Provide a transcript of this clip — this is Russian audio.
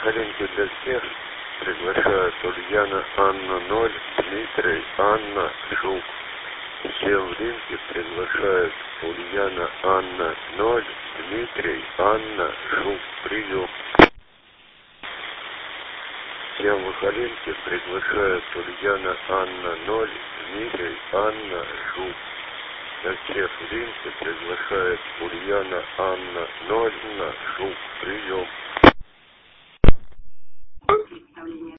Сахалинке для всех приглашают Ульяна, Анна 0, Дмитрий, Анна, Жук. Все в ринге приглашают Ульяна, Анна 0, Дмитрий, Анна, Жук. Прием. Всем в Сахалинке приглашают Ульяна, Анна 0, Дмитрий, Анна, Жук. На всех в ринге приглашает Ульяна, Анна 0, Жук. Прием.